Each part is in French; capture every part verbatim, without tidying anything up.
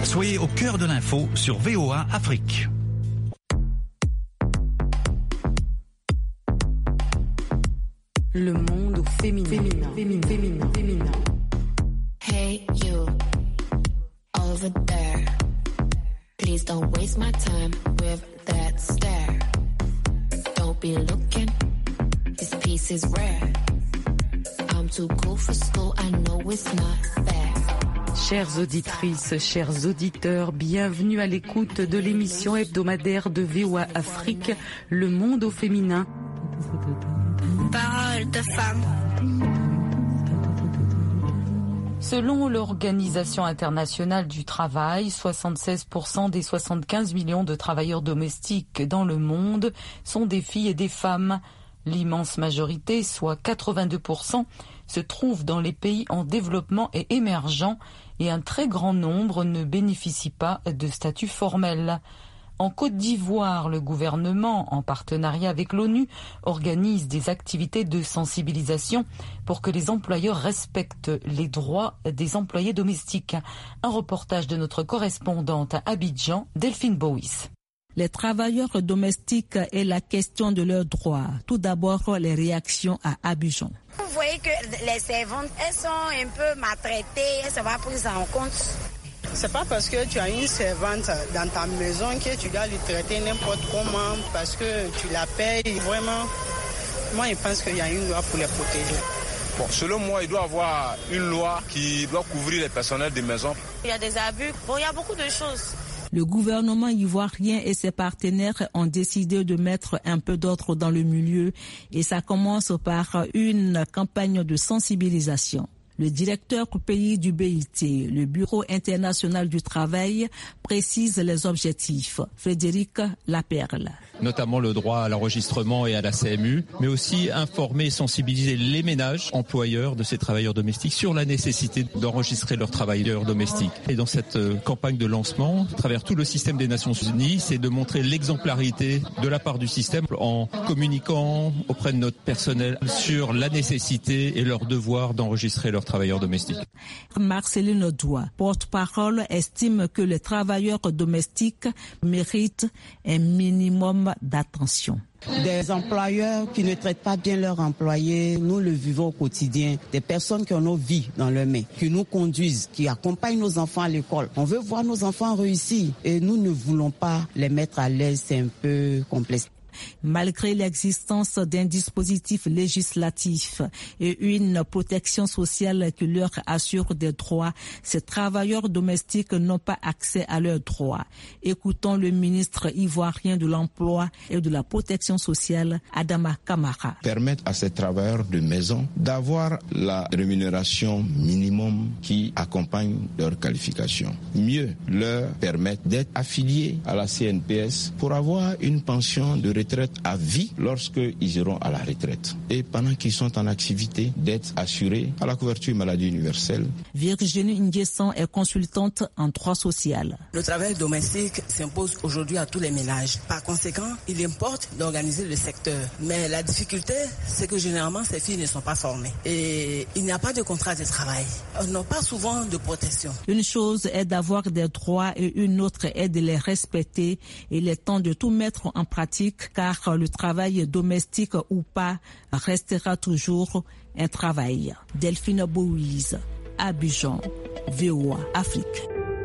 Soyez au cœur de l'info sur V O A Afrique. Le monde féminin. Féminin. Féminin. Féminin. Féminin. Hey you, over there. Please don't waste my time with that stare. Don't be looking, this piece is rare. I'm too cool for school, I know it's not fair. Chères auditrices, chers auditeurs, bienvenue à l'écoute de l'émission hebdomadaire de V O A Afrique, Le monde au féminin. Parole de femme. Selon l'Organisation internationale du travail, soixante-seize pour cent des soixante-quinze millions de travailleurs domestiques dans le monde sont des filles et des femmes. L'immense majorité, soit quatre-vingt-deux pour cent, se trouve dans les pays en développement et émergents et un très grand nombre ne bénéficient pas de statut formel. En Côte d'Ivoire, le gouvernement, en partenariat avec l'ONU, organise des activités de sensibilisation pour que les employeurs respectent les droits des employés domestiques. Un reportage de notre correspondante à Abidjan, Delphine Bowis. Les travailleurs domestiques et la question de leurs droits. Tout d'abord, les réactions à Abidjan. Vous voyez que les servantes, elles sont un peu maltraitées, elles ne sont pas prises en compte. C'est pas parce que tu as une servante dans ta maison que tu dois lui traiter n'importe comment parce que tu la payes. Vraiment, moi, je pense qu'il y a une loi pour les protéger. Bon, selon moi, il doit y avoir une loi qui doit couvrir les personnels des maisons. Il y a des abus. Bon, il y a beaucoup de choses. Le gouvernement ivoirien et ses partenaires ont décidé de mettre un peu d'ordre dans le milieu et ça commence par une campagne de sensibilisation. Le directeur pays du B I T, le Bureau international du travail, précise les objectifs. Frédéric Laperle. Notamment le droit à l'enregistrement et à la C M U, mais aussi informer et sensibiliser les ménages employeurs de ces travailleurs domestiques sur la nécessité d'enregistrer leurs travailleurs domestiques. Et dans cette campagne de lancement, à travers tout le système des Nations Unies, c'est de montrer l'exemplarité de la part du système en communiquant auprès de notre personnel sur la nécessité et leur devoir d'enregistrer leurs travailleurs domestiques. Marceline Doua, porte-parole, estime que les travailleurs domestiques méritent un minimum d'attention. Des employeurs qui ne traitent pas bien leurs employés, nous le vivons au quotidien. Des personnes qui ont nos vies dans leurs mains, qui nous conduisent, qui accompagnent nos enfants à l'école. On veut voir nos enfants réussir et nous ne voulons pas les mettre à l'aise, c'est un peu complexe. Malgré l'existence d'un dispositif législatif et une protection sociale qui leur assure des droits, ces travailleurs domestiques n'ont pas accès à leurs droits. Écoutons le ministre ivoirien de l'Emploi et de la Protection sociale, Adama Kamara. Permettre à ces travailleurs de maison d'avoir la rémunération minimum qui accompagne leur qualification. Mieux, leur permettre d'être affiliés à la C N P S pour avoir une pension de retraite à vie lorsqu'ils iront à la retraite. Et pendant qu'ils sont en activité, d'être assurés à la couverture maladie universelle. Virginie Nguesson est consultante en droit social. Le travail domestique s'impose aujourd'hui à tous les ménages. Par conséquent, il importe d'organiser le secteur. Mais la difficulté, c'est que généralement, ces filles ne sont pas formées. Et il n'y a pas de contrat de travail. Elles n'ont pas souvent de protection. Une chose est d'avoir des droits et une autre est de les respecter. Il est temps de tout mettre en pratique car le travail domestique ou pas restera toujours un travail. Delphine Bouise, Abidjan, V O A Afrique.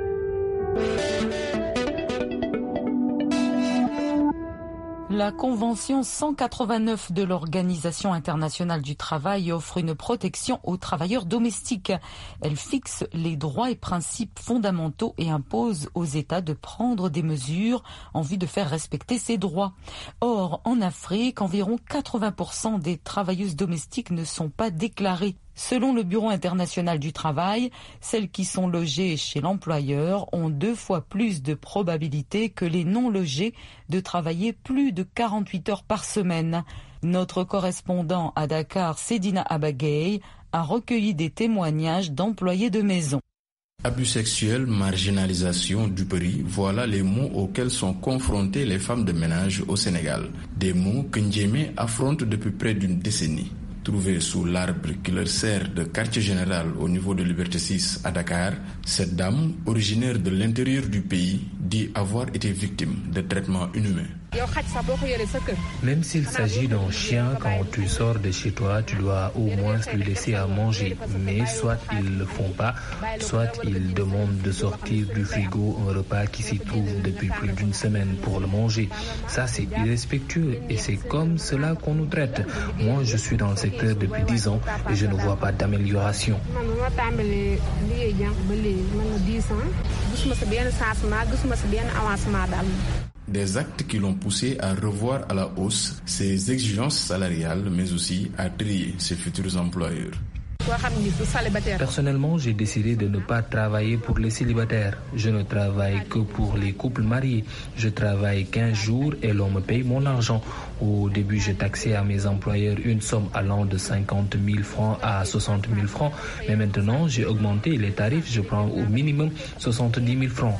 La Convention cent quatre-vingt-neuf de l'Organisation internationale du travail offre une protection aux travailleurs domestiques. Elle fixe les droits et principes fondamentaux et impose aux États de prendre des mesures en vue de faire respecter ces droits. Or, en Afrique, environ quatre-vingts pour cent des travailleuses domestiques ne sont pas déclarées. Selon le Bureau international du travail, celles qui sont logées chez l'employeur ont deux fois plus de probabilité que les non logées de travailler plus de quarante-huit heures par semaine. Notre correspondant à Dakar, Sedina Abagay, a recueilli des témoignages d'employés de maison. Abus sexuels, marginalisation, duperie, voilà les mots auxquels sont confrontées les femmes de ménage au Sénégal. Des mots que Ndiémé affronte depuis près d'une décennie. trouvée sous l'arbre qui leur sert de quartier général au niveau de Liberté six à Dakar, cette dame, originaire de l'intérieur du pays, dit avoir été victime de traitements inhumains. Même s'il s'agit d'un chien, quand tu sors de chez toi, tu dois au moins lui laisser à manger. Mais soit ils ne le font pas, soit ils demandent de sortir du frigo un repas qui s'y trouve depuis plus d'une semaine pour le manger. Ça, c'est irrespectueux et c'est comme cela qu'on nous traite. Moi, je suis dans le secteur depuis dix ans et je ne vois pas d'amélioration. Des actes qui l'ont poussé à revoir à la hausse ses exigences salariales, mais aussi à trier ses futurs employeurs. Personnellement, j'ai décidé de ne pas travailler pour les célibataires. Je ne travaille que pour les couples mariés. Je travaille quinze jours et l'on me paye mon argent. Au début, j'ai taxé à mes employeurs une somme allant de cinquante mille francs à soixante mille francs. Mais maintenant, j'ai augmenté les tarifs. Je prends au minimum soixante-dix mille francs.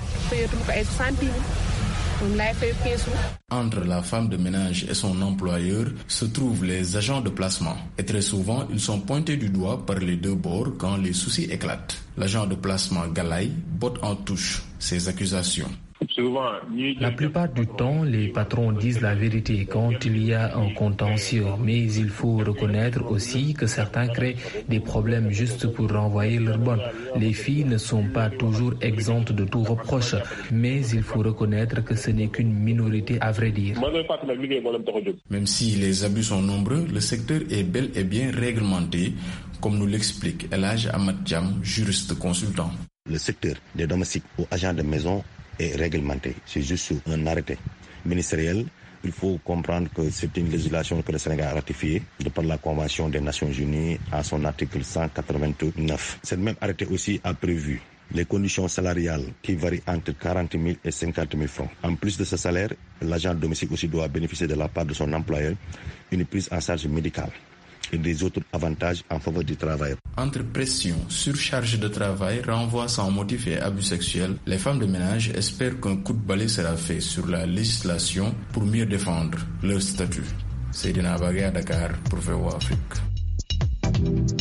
Entre la femme de ménage et son employeur se trouvent les agents de placement. Et très souvent, ils sont pointés du doigt par les deux bords quand les soucis éclatent. L'agent de placement Galaï botte en touche ces accusations. La plupart du temps, les patrons disent la vérité quand il y a un contentieux. Mais il faut reconnaître aussi que certains créent des problèmes juste pour renvoyer leurs bonnes. Les filles ne sont pas toujours exemptes de tout reproche. Mais il faut reconnaître que ce n'est qu'une minorité à vrai dire. Même si les abus sont nombreux, le secteur est bel et bien réglementé, comme nous l'explique El Hadj Ahmad Thiam, juriste consultant. Le secteur des domestiques ou agents de maison est réglementé. C'est juste un arrêté ministériel. Il faut comprendre que c'est une législation que le Sénégal a ratifiée de par la Convention des Nations Unies à son article cent quatre-vingt-neuf. Cette même arrêté aussi a prévu les conditions salariales qui varient entre quarante mille et cinquante mille francs. En plus de ce salaire, l'agent domestique aussi doit bénéficier de la part de son employeur une prise en charge médicale et des autres avantages en faveur du travail. Entre pression, surcharge de travail, renvoi sans motif et abus sexuels, les femmes de ménage espèrent qu'un coup de balai sera fait sur la législation pour mieux défendre leur statut. Seydina Bagay à Dakar pour V O A Afrique.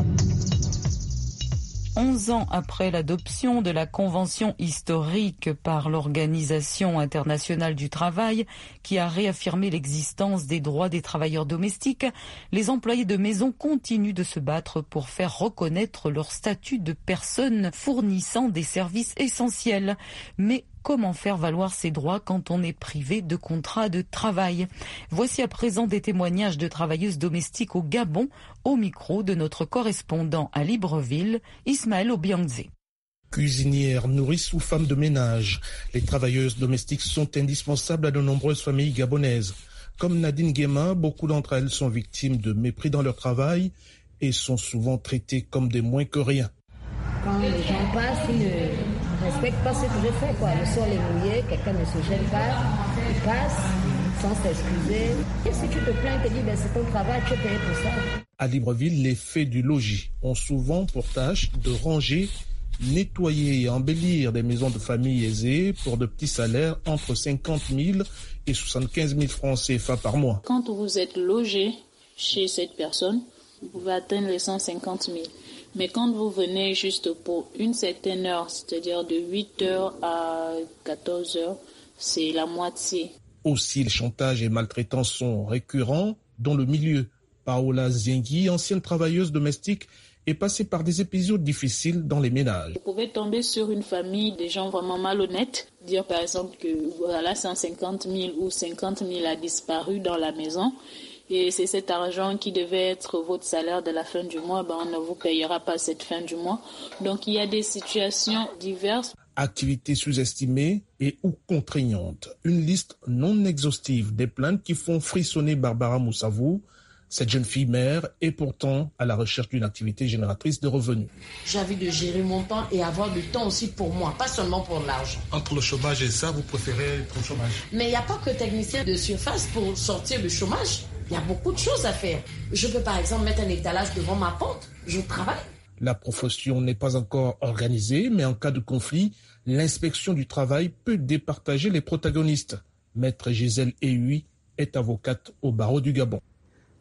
Onze ans après l'adoption de la Convention historique par l'Organisation internationale du travail, qui a réaffirmé l'existence des droits des travailleurs domestiques, les employés de maison continuent de se battre pour faire reconnaître leur statut de personnes fournissant des services essentiels. Mais comment faire valoir ses droits quand on est privé de contrat de travail? Voici à présent des témoignages de travailleuses domestiques au Gabon, au micro de notre correspondant à Libreville, Ismaël Obiangze. Cuisinières, nourrices ou femmes de ménage, les travailleuses domestiques sont indispensables à de nombreuses familles gabonaises. Comme Nadine Guéma, beaucoup d'entre elles sont victimes de mépris dans leur travail et sont souvent traitées comme des moins que rien. Quand les gens passent, ils ne respectent pas ce que je fais, quoi. Le sol est mouillé, quelqu'un ne se gêne pas, il passe sans s'excuser. Et si tu te plains, tu te dis, ben, c'est ton travail, tu es payé pour ça. À Libreville, les fées du logis ont souvent pour tâche de ranger, nettoyer et embellir des maisons de famille aisées pour de petits salaires entre cinquante mille et soixante-quinze mille francs C F A par mois. Quand vous êtes logé chez cette personne, vous pouvez atteindre les cent cinquante mille. Mais quand vous venez juste pour une certaine heure, c'est-à-dire de huit heures à quatorze heures, c'est la moitié. Aussi, les chantages et maltraitances sont récurrents dans le milieu. Paola Ziengui, ancienne travailleuse domestique, est passée par des épisodes difficiles dans les ménages. Vous pouvez tomber sur une famille, des gens vraiment malhonnêtes, dire par exemple que voilà, cent cinquante mille ou cinquante mille a disparu dans la maison. Et c'est cet argent qui devait être votre salaire de la fin du mois, ben on ne vous payera pas cette fin du mois. Donc il y a des situations diverses. Activités sous-estimées et ou contraignantes. Une liste non exhaustive des plaintes qui font frissonner Barbara Moussavou. Cette jeune fille mère est pourtant à la recherche d'une activité génératrice de revenus. J'ai envie de gérer mon temps et avoir du temps aussi pour moi, pas seulement pour l'argent. Entre le chômage et ça, vous préférez être au chômage? Mais il n'y a pas que technicien de surface pour sortir du chômage. Il y a beaucoup de choses à faire. Je peux par exemple mettre un étalage devant ma porte. Je travaille. La profession n'est pas encore organisée, mais en cas de conflit, l'inspection du travail peut départager les protagonistes. Maître Gisèle Ehui est avocate au barreau du Gabon.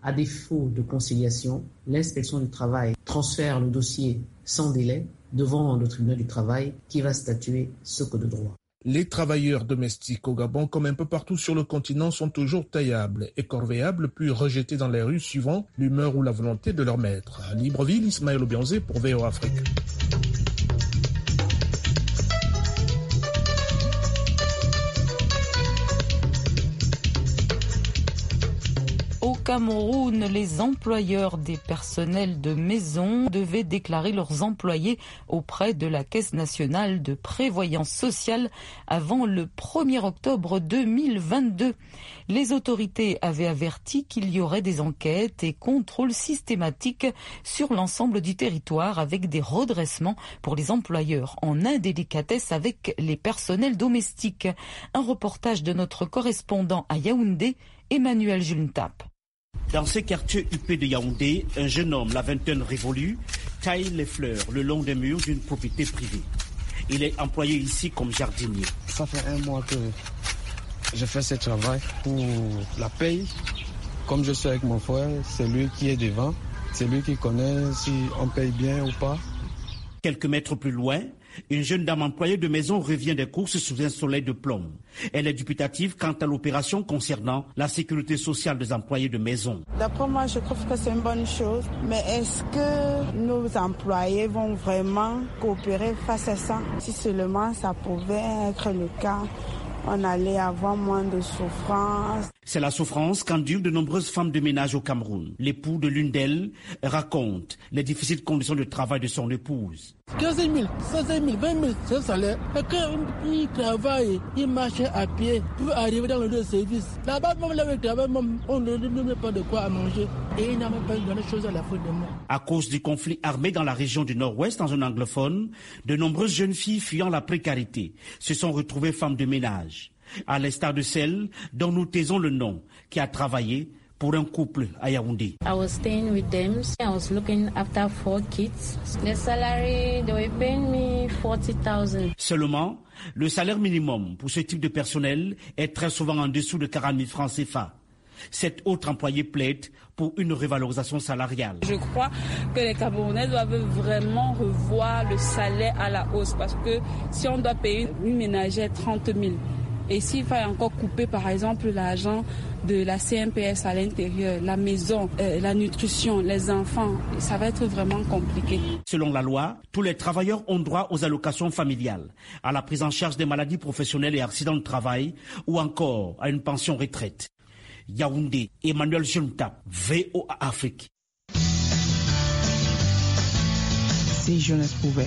À défaut de conciliation, l'inspection du travail transfère le dossier sans délai devant le tribunal du travail qui va statuer ce que de droit. Les travailleurs domestiques au Gabon, comme un peu partout sur le continent, sont toujours taillables et corvéables, puis rejetés dans les rues suivant l'humeur ou la volonté de leur maître. À Libreville, Ismaël Obianzé pour V O A Afrique. Au Cameroun, les employeurs des personnels de maison devaient déclarer leurs employés auprès de la Caisse nationale de prévoyance sociale avant le premier octobre deux mille vingt-deux. Les autorités avaient averti qu'il y aurait des enquêtes et contrôles systématiques sur l'ensemble du territoire avec des redressements pour les employeurs en indélicatesse avec les personnels domestiques. Un reportage de notre correspondant à Yaoundé, Emmanuel Juntap. Dans ce quartier huppé de Yaoundé, un jeune homme, la vingtaine révolue, taille les fleurs le long des murs d'une propriété privée. Il est employé ici comme jardinier. Ça fait un mois que je fais ce travail pour la paye. Comme je suis avec mon frère, c'est lui qui est devant. C'est lui qui connaît si on paye bien ou pas. Quelques mètres plus loin, une jeune dame employée de maison revient des courses sous un soleil de plomb. Elle est dubitative quant à l'opération concernant la sécurité sociale des employés de maison. D'après moi, je trouve que c'est une bonne chose. Mais est-ce que nos employés vont vraiment coopérer face à ça? Si seulement ça pouvait être le cas, on allait avoir moins de souffrance. C'est la souffrance qu'endurent de nombreuses femmes de ménage au Cameroun. L'époux de l'une d'elles raconte les difficiles conditions de travail de son épouse. quinze mille, seize mille, vingt mille, c'est le salaire. Et quand il travaille, il marche à pied pour arriver dans le lieu de service. Là-bas, même là où il travaille, on ne lui met pas de quoi à manger. Et il n'a même pas donné chose à la faute de moi. À cause du conflit armé dans la région du Nord-Ouest, en zone anglophone, de nombreuses jeunes filles fuyant la précarité se sont retrouvées femmes de ménage. À l'instar de celle dont nous taisons le nom, qui a travaillé pour un couple à Yaoundé. I was staying with them. I was looking after four kids. The salary, they were paying me forty thousand. Seulement, le salaire minimum pour ce type de personnel est très souvent en dessous de quarante mille francs C F A. Cet autre employé plaide pour une revalorisation salariale. Je crois que les Camerounais doivent vraiment revoir le salaire à la hausse parce que si on doit payer une ménagère trente mille, et s'il faut encore couper par exemple l'argent de la C N P S à l'intérieur, la maison, euh, la nutrition, les enfants, ça va être vraiment compliqué. Selon la loi, tous les travailleurs ont droit aux allocations familiales, à la prise en charge des maladies professionnelles et accidents de travail ou encore à une pension retraite. Yaoundé, Emmanuel Juntap, V O A Afrique. Si jeunesse pouvait.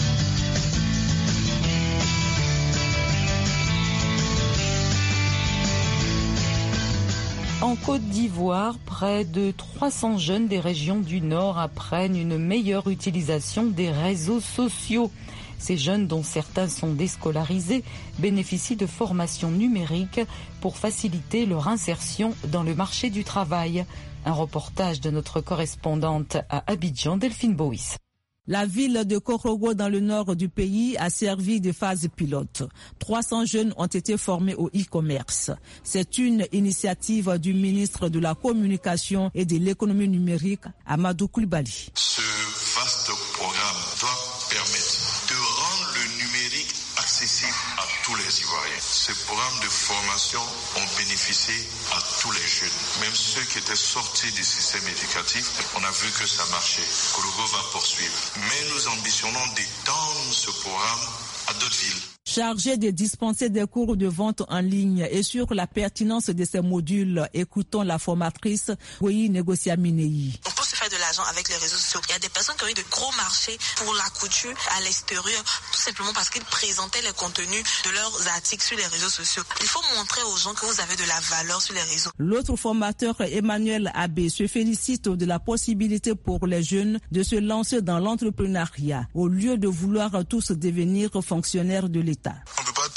En Côte d'Ivoire, près de trois cents jeunes des régions du Nord apprennent une meilleure utilisation des réseaux sociaux. Ces jeunes, dont certains sont déscolarisés, bénéficient de formations numériques pour faciliter leur insertion dans le marché du travail. Un reportage de notre correspondante à Abidjan, Delphine Bois. La ville de Korogo dans le nord du pays a servi de phase pilote. trois cents jeunes ont été formés au e-commerce. C'est une initiative du ministre de la Communication et de l'économie numérique, Amadou Koulibaly. Ce vaste programme doit permettre de rendre le numérique accessible à tous les Ivoiriens. Ces programmes de formation ont bénéficié à tous les jeunes, même ceux qui étaient sortis du système éducatif. On a vu que ça marchait. Korogo va poursuivre. Mais nous ambitionnons d'étendre ce programme à d'autres villes. Chargé de dispenser des cours de vente en ligne et sur la pertinence de ces modules, écoutons la formatrice Goyi Negocia Minei. On peut se faire de l'argent avec les réseaux sociaux. Il y a des personnes qui ont eu de gros marchés pour la couture à l'extérieur, tout simplement parce qu'ils présentaient les contenus de leurs articles sur les réseaux sociaux. Il faut montrer aux gens que vous avez de la valeur sur les réseaux. L'autre formateur, Emmanuel Abbé, se félicite de la possibilité pour les jeunes de se lancer dans l'entrepreneuriat au lieu de vouloir tous devenir fonctionnaires de l'État. On ne peut pas tous être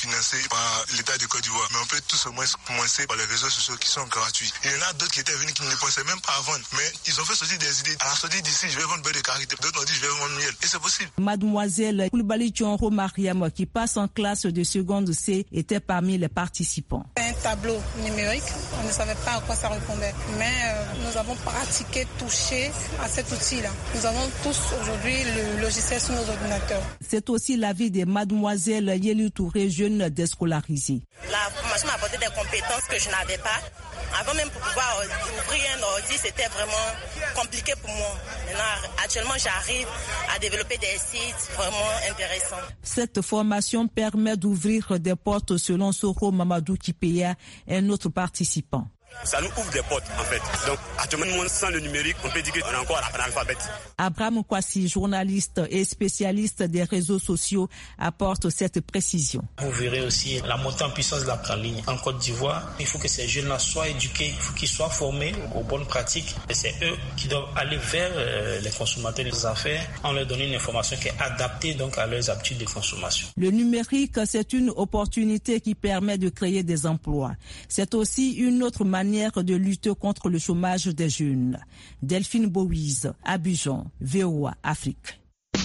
financés par l'État de Côte d'Ivoire, mais on peut tous au moins commencer par les réseaux sociaux qui sont gratuits. Il y en a d'autres qui étaient venus qui ne pensaient même pas à vendre, mais ils ont fait sortir des idées. À la sortie d'ici, je vais vendre beurre de karité. D'autres ont dit, je vais vendre miel. Et c'est possible. Mademoiselle Koulibaly Thionro Mariam, qui passe en classe de seconde C, était parmi les participants. Un tableau numérique, on ne savait pas à quoi ça répondait, mais euh, nous avons pratiqué, touché à cet outil-là. Nous avons tous aujourd'hui le logiciel sur nos ordinateurs. C'est aussi l'avis de mademoiselle Yeli Touré, jeune déscolarisée. La formation m'a apporté des compétences que je n'avais pas. Avant même pour pouvoir ouvrir un ordi, c'était vraiment compliqué pour moi. Maintenant, actuellement, j'arrive à développer des sites vraiment intéressants. Cette formation permet d'ouvrir des portes selon Soro Mamadou Kipeya, un autre participant. Ça nous ouvre des portes, en fait. Donc, actuellement, sans le numérique, on peut dire qu'on est encore analphabète. Abraham Kwasi, journaliste et spécialiste des réseaux sociaux, apporte cette précision. Vous verrez aussi la montée en puissance de la ligne en Côte d'Ivoire. Il faut que ces jeunes-là soient éduqués, il faut qu'ils soient formés aux bonnes pratiques. Et c'est eux qui doivent aller vers euh, les consommateurs des affaires en leur donnant une information qui est adaptée donc à leurs habitudes de consommation. Le numérique, c'est une opportunité qui permet de créer des emplois. C'est aussi une autre manière de lutter contre le chômage des jeunes. Delphine Bowies, Abidjan, V O A Afrique.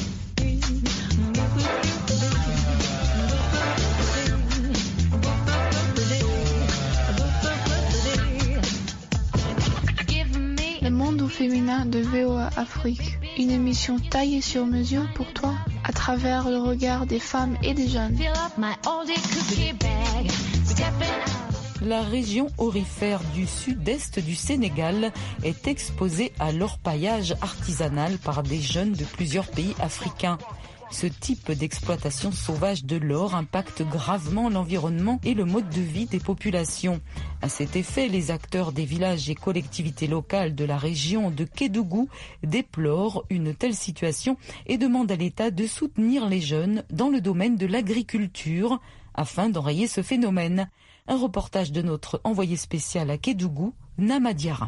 Le monde au féminin de V O A Afrique, une émission taillée sur mesure pour toi à travers le regard des femmes et des jeunes. La région aurifère du sud-est du Sénégal est exposée à l'orpaillage artisanal par des jeunes de plusieurs pays africains. Ce type d'exploitation sauvage de l'or impacte gravement l'environnement et le mode de vie des populations. À cet effet, les acteurs des villages et collectivités locales de la région de Kédougou déplorent une telle situation et demandent à l'État de soutenir les jeunes dans le domaine de l'agriculture afin d'enrayer ce phénomène. Un reportage de notre envoyé spécial à Kédougou, Namadiara.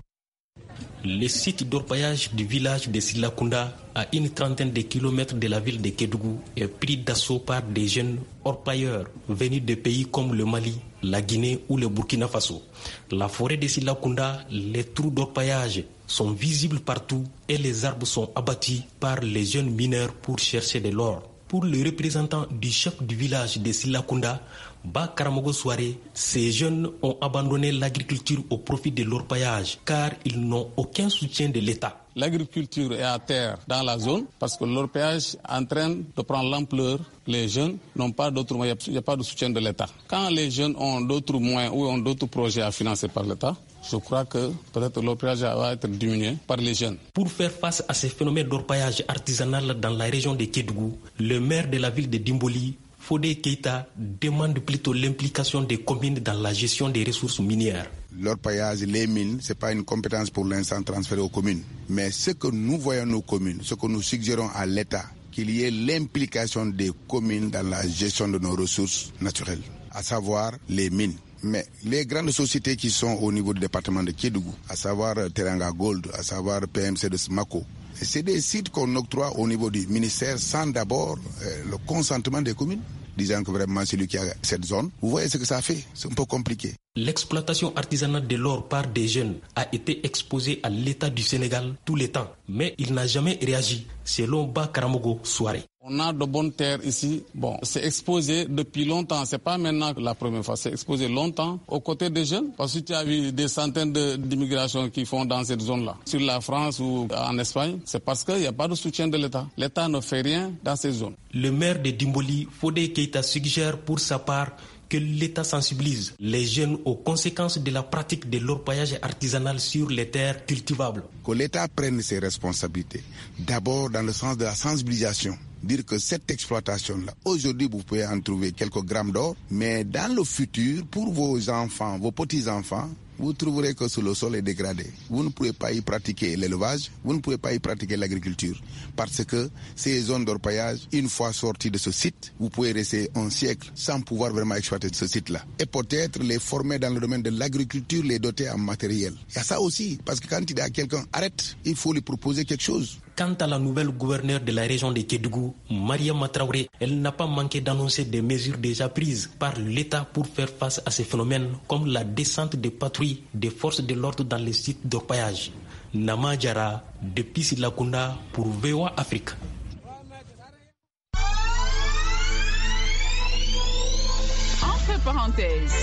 Le site d'orpaillage du village de Silakunda, à une trentaine de kilomètres de la ville de Kédougou, est pris d'assaut par des jeunes orpailleurs venus de pays comme le Mali, la Guinée ou le Burkina Faso. La forêt de Silakunda, les trous d'orpaillage sont visibles partout et les arbres sont abattus par les jeunes mineurs pour chercher de l'or. Pour le représentant du chef du village de Silakunda, Ba Karamogo Soare, ces jeunes ont abandonné l'agriculture au profit de l'orpaillage car ils n'ont aucun soutien de l'État. L'agriculture est à terre dans la zone parce que l'orpaillage est en train de prendre l'ampleur. Les jeunes n'ont pas d'autres moyens, il n'y a pas de soutien de l'État. Quand les jeunes ont d'autres moyens ou ont d'autres projets à financer par l'État, je crois que peut-être l'orpaillage va être diminué par les jeunes. Pour faire face à ces phénomènes d'orpaillage artisanal dans la région de Kédougou, le maire de la ville de Dimboli, Fodé Keita, demande plutôt l'implication des communes dans la gestion des ressources minières. L'orpaillage, les mines, ce n'est pas une compétence pour l'instant transférée aux communes. Mais ce que nous voyons nos communes, ce que nous suggérons à l'État, qu'il y ait l'implication des communes dans la gestion de nos ressources naturelles, à savoir les mines. Mais les grandes sociétés qui sont au niveau du département de Kédougou, à savoir Teranga Gold, à savoir P M C de Smako, c'est des sites qu'on octroie au niveau du ministère sans d'abord euh, le consentement des communes, disant que vraiment c'est lui qui a cette zone. Vous voyez ce que ça fait, c'est un peu compliqué. L'exploitation artisanale de l'or par des jeunes a été exposée à l'État du Sénégal tout le temps, mais il n'a jamais réagi, selon Ba Karamogo Soare. On a de bonnes terres ici. Bon, c'est exposé depuis longtemps. C'est pas maintenant la première fois. C'est exposé longtemps aux côtés des jeunes. Parce que tu as vu des centaines de, d'immigrations qui font dans cette zone-là. Sur la France ou en Espagne, c'est parce qu'il n'y a pas de soutien de l'État. L'État ne fait rien dans ces zones. Le maire de Dimboli, Fodé Keita, suggère pour sa part que l'État sensibilise les jeunes aux conséquences de la pratique de l'orpaillage artisanal sur les terres cultivables. Que l'État prenne ses responsabilités. D'abord dans le sens de la sensibilisation. Dire que cette exploitation-là, aujourd'hui vous pouvez en trouver quelques grammes d'or, mais dans le futur, pour vos enfants, vos petits-enfants, vous trouverez que le sol est dégradé. Vous ne pouvez pas y pratiquer l'élevage, vous ne pouvez pas y pratiquer l'agriculture. Parce que ces zones d'orpaillage, une fois sorties de ce site, vous pouvez rester un siècle sans pouvoir vraiment exploiter ce site-là. Et peut-être les former dans le domaine de l'agriculture, les doter en matériel. Il y a ça aussi, parce que quand il y a quelqu'un, arrête, il faut lui proposer quelque chose. Quant à la nouvelle gouverneure de la région de Kédougou, Mariama Traoré, elle n'a pas manqué d'annoncer des mesures déjà prises par l'État pour faire face à ces phénomènes, comme la descente des patrouilles des forces de l'ordre dans les sites d'orpaillage. Nama Diarra, depuis Silakunda pour V O A Afrique. Entre parenthèses.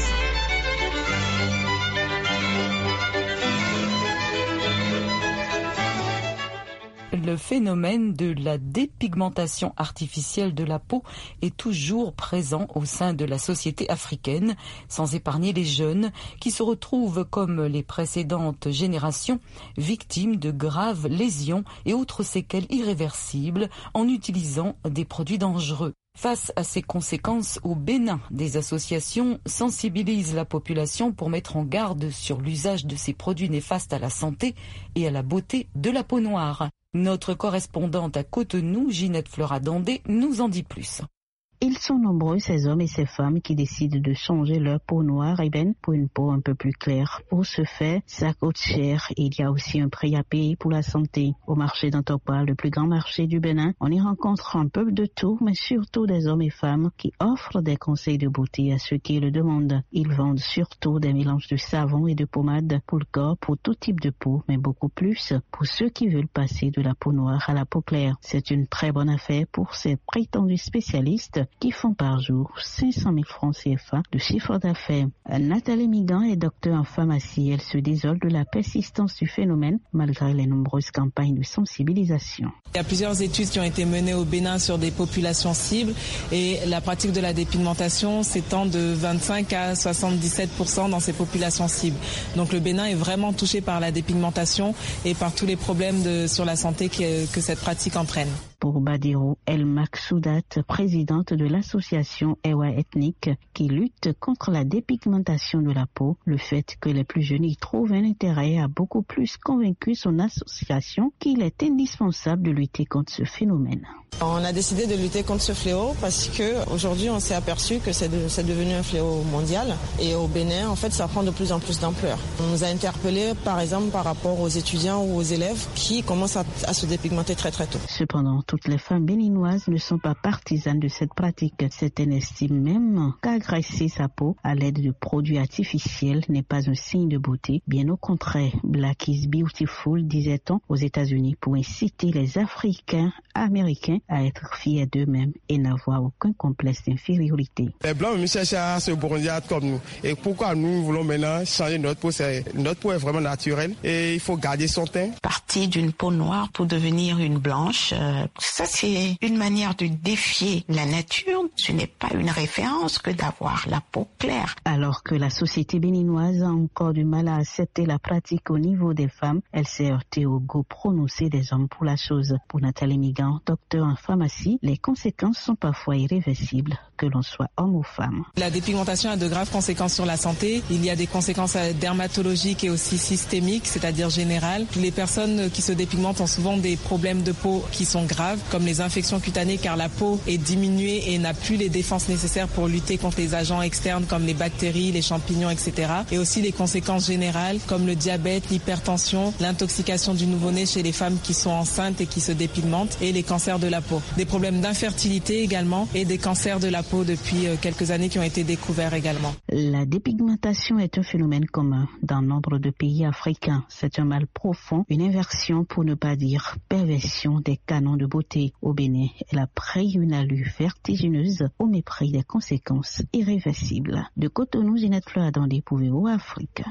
Le phénomène de la dépigmentation artificielle de la peau est toujours présent au sein de la société africaine, sans épargner les jeunes qui se retrouvent, comme les précédentes générations, victimes de graves lésions et autres séquelles irréversibles en utilisant des produits dangereux. Face à ces conséquences, au Bénin, des associations sensibilisent la population pour mettre en garde sur l'usage de ces produits néfastes à la santé et à la beauté de la peau noire. Notre correspondante à Cotonou, Ginette Fleuradandé, nous en dit plus. Ils sont nombreux, ces hommes et ces femmes, qui décident de changer leur peau noire ébène pour une peau un peu plus claire. Pour ce faire, ça coûte cher et il y a aussi un prix à payer pour la santé. Au marché d'Antokpa, le plus grand marché du Bénin, on y rencontre un peu de tout, mais surtout des hommes et femmes qui offrent des conseils de beauté à ceux qui le demandent. Ils vendent surtout des mélanges de savon et de pommade pour le corps, pour tout type de peau, mais beaucoup plus pour ceux qui veulent passer de la peau noire à la peau claire. C'est une très bonne affaire pour ces prétendus spécialistes qui font par jour cinq cent mille francs C F A de chiffre d'affaires. Nathalie Migan est docteur en pharmacie. Elle se désole de la persistance du phénomène malgré les nombreuses campagnes de sensibilisation. Il y a plusieurs études qui ont été menées au Bénin sur des populations cibles et la pratique de la dépigmentation s'étend de vingt-cinq à soixante-dix-sept pour cent dans ces populations cibles. Donc le Bénin est vraiment touché par la dépigmentation et par tous les problèmes de, sur la santé que, que cette pratique entraîne. Pour Badiro El Maksoudat, présidente de l'association Ewa Ethnique qui lutte contre la dépigmentation de la peau, le fait que les plus jeunes y trouvent un intérêt a beaucoup plus convaincu son association qu'il est indispensable de lutter contre ce phénomène. On a décidé de lutter contre ce fléau parce que aujourd'hui on s'est aperçu que c'est, de, c'est devenu un fléau mondial et au Bénin en fait ça prend de plus en plus d'ampleur. On nous a interpellés par exemple par rapport aux étudiants ou aux élèves qui commencent à, à se dépigmenter très très tôt. Cependant, toutes les femmes béninoises ne sont pas partisanes de cette pratique. Certaines estiment même qu'agresser sa peau à l'aide de produits artificiels n'est pas un signe de beauté. Bien au contraire, Black is beautiful, disait-on aux États-Unis, pour inciter les Africains américains à être fiers d'eux-mêmes et n'avoir aucun complexe d'infériorité. Les Blancs me cherchent à se bronzer comme nous. Et pourquoi nous voulons maintenant changer notre peau? C'est, notre peau est vraiment naturelle et il faut garder son teint. Partir d'une peau noire pour devenir une blanche, euh, ça c'est une manière de défier la nature. Ce n'est pas une référence que d'avoir la peau claire. Alors que la société béninoise a encore du mal à accepter la pratique au niveau des femmes, elle s'est heurtée au goût prononcé des hommes pour la chose. Pour Nathalie Migan, docteur en pharmacie, les conséquences sont parfois irréversibles, que l'on soit homme ou femme. La dépigmentation a de graves conséquences sur la santé. Il y a des conséquences dermatologiques et aussi systémiques, c'est-à-dire générales. Les personnes qui se dépigmentent ont souvent des problèmes de peau qui sont graves, comme les infections cutanées, car la peau est diminuée et n'a plus les défenses nécessaires pour lutter contre les agents externes comme les bactéries, les champignons, et cetera. Et aussi les conséquences générales comme le diabète, l'hypertension, l'intoxication du nouveau-né chez les femmes qui sont enceintes et qui se dépigmentent et les cancers de la peau. Des problèmes d'infertilité également et des cancers de la peau depuis quelques années qui ont été découverts également. La dépigmentation est un phénomène commun dans nombre de pays africains. C'est un mal profond, une inversion pour ne pas dire perversion des canons de beauté. Au Bénin, elle a pris une allure vertigineuse au mépris des conséquences irréversibles. De Cotonou, Ginette Fleuradandé pour V O A Afrique.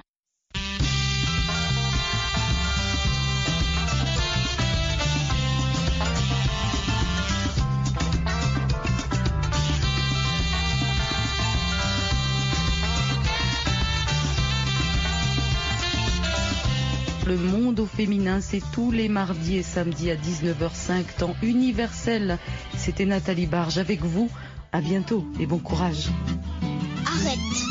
Le monde au féminin, c'est tous les mardis et samedis à dix-neuf heures cinq, temps universel. C'était Nathalie Barge avec vous. À bientôt et bon courage. Arrête.